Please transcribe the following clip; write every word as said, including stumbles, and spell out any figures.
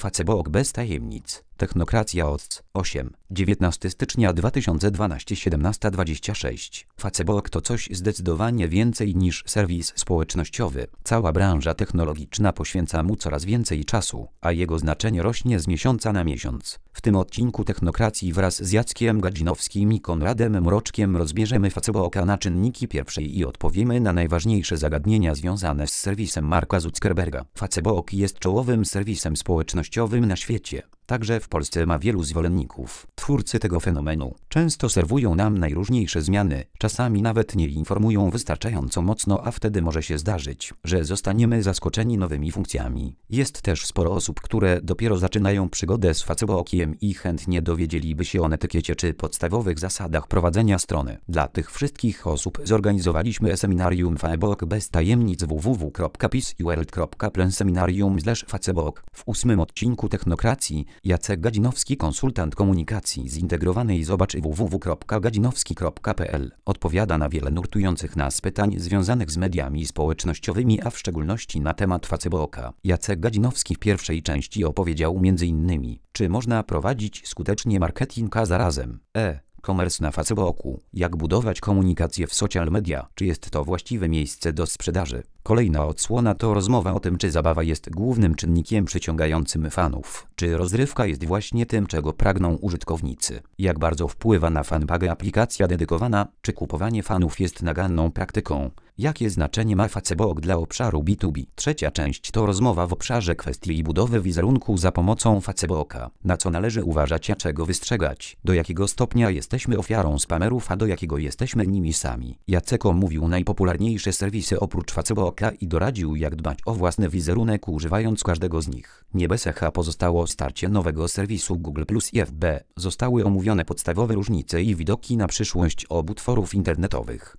Facebook bez tajemnic. Technokracja O C. osiem. dziewiętnastego stycznia dwa tysiące dwunastego, siedemnaście dwadzieścia sześć. Facebook to coś zdecydowanie więcej niż serwis społecznościowy. Cała branża technologiczna poświęca mu coraz więcej czasu, a jego znaczenie rośnie z miesiąca na miesiąc. W tym odcinku Technokracji wraz z Jackiem Gadzinowskim i Konradem Mroczkiem rozbierzemy Facebooka na czynniki pierwsze i odpowiemy na najważniejsze zagadnienia związane z serwisem Marka Zuckerberga. Facebook jest czołowym serwisem społecznościowym na świecie. Także w Polsce ma wielu zwolenników. Twórcy tego fenomenu często serwują nam najróżniejsze zmiany, czasami nawet nie informują wystarczająco mocno, a wtedy może się zdarzyć, że zostaniemy zaskoczeni nowymi funkcjami. Jest też sporo osób, które dopiero zaczynają przygodę z Facebookiem i chętnie dowiedzieliby się o netykiecie czy podstawowych zasadach prowadzenia strony. Dla tych wszystkich osób zorganizowaliśmy seminarium Facebook bez tajemnic w w w kropka pisworld kropka pl seminarium slash Facebook. W ósmym odcinku Technokracji Jacek Gadzinowski, konsultant komunikacji zintegrowanej, zobacz w w w kropka gadzinowski kropka p l. Odpowiada na wiele nurtujących nas pytań związanych z mediami społecznościowymi, a w szczególności na temat Facebooka. Jacek Gadzinowski w pierwszej części opowiedział między innymi, czy można prowadzić skutecznie marketing a zarazem e-commerce na Facebooku, jak budować komunikację w social media, czy jest to właściwe miejsce do sprzedaży. Kolejna odsłona to rozmowa o tym, czy zabawa jest głównym czynnikiem przyciągającym fanów, czy rozrywka jest właśnie tym, czego pragną użytkownicy. Jak bardzo wpływa na fanbagę aplikacja dedykowana, czy kupowanie fanów jest naganną praktyką. Jakie znaczenie ma Facebook dla obszaru B dwa B? Trzecia część to rozmowa w obszarze kwestii i budowy wizerunku za pomocą Facebooka. Na co należy uważać, a czego wystrzegać? Do jakiego stopnia jesteśmy ofiarą spamerów, a do jakiego jesteśmy nimi sami? Jacek omówił najpopularniejsze serwisy oprócz Facebooka i doradził, jak dbać o własny wizerunek używając każdego z nich. Nie bez echa pozostało starcie nowego serwisu Google plus i F B. Zostały omówione podstawowe różnice i widoki na przyszłość obu tworów internetowych.